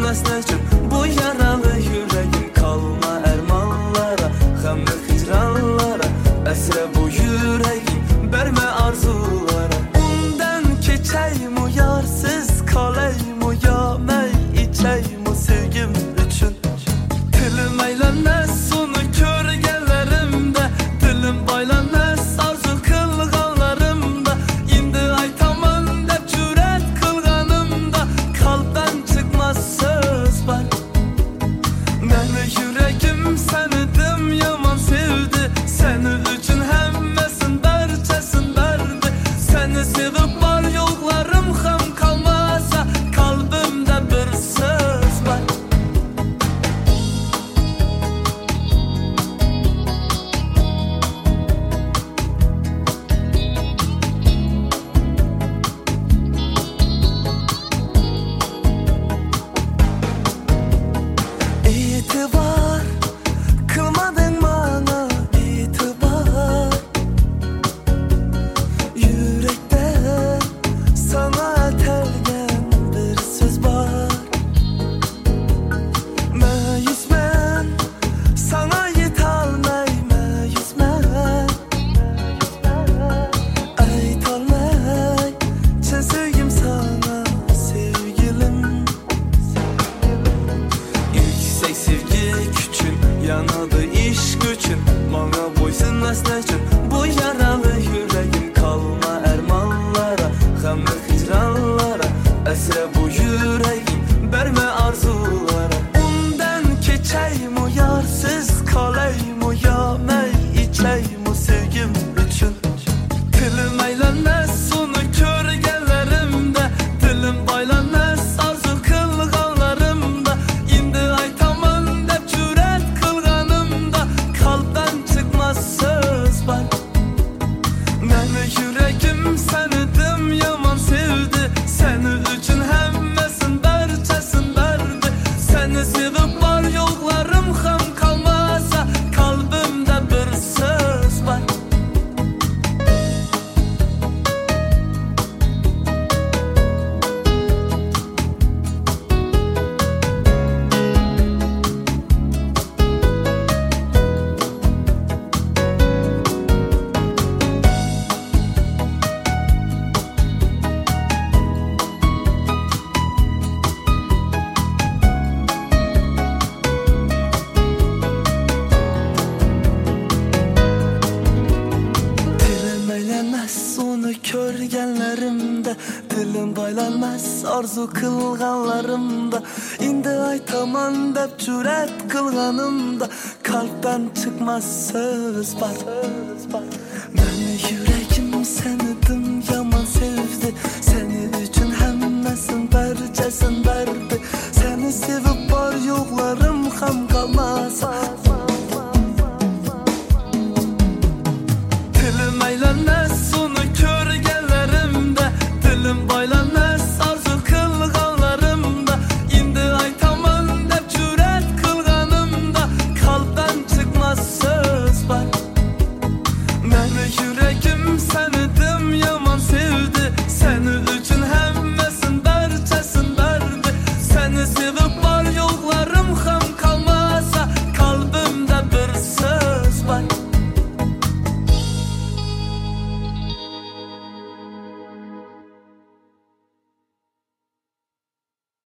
boysunmaz nechun bu yaralı yüreğim kalma ermanlara hamda hicranlara esre bu yüreğim verme arzulara undan keçeymu yarsız kalaymu ya mey içeymu sevgim üçün dilim eylenmez sonu körgenlerimde dilim baylanmaz arzu kılganlarımda indi aytaman dep cüret kılganımda kalpten çıkmaz söz var meni yüreğim senidim yaman sevdi seni üçün hemmesin berçesin verdi seni sevip var yollarım ham kalmasa kalbimde bir söz var İtibar kılmadın bana itibar yürekte sana telgen bir söz var meyus ben sana yetalmay meyus ben aytalmay çen sevgim sana sevgilim yüksek sevgi küçün yanadı iş güçün bana boysunmaz nechun bu yaralı yüreğim kalma ermanlara hamda hicranlara esre bu yüreğim verme arzulara undan keçeymu yarsız kalaymu ya mey içeymu sevgim üçün dilim eylenmez sonu körgenlerimde dilim baylanmaz arzu kılganlarımda indi aytaman dep cüret kılganımda kalpten çıkmaz söz var meni yüreğim senidim yaman sevdi seni üçün hemmesin berçesin verdi seni sevip var yollarım ham kalmasa kalbimde bir söz var dilim eylenmez onu körgenlerimde dilim baylanmaz arzu kılganlarımda indi aytaman dep cüret kılganımda kalpten çıkmaz söz var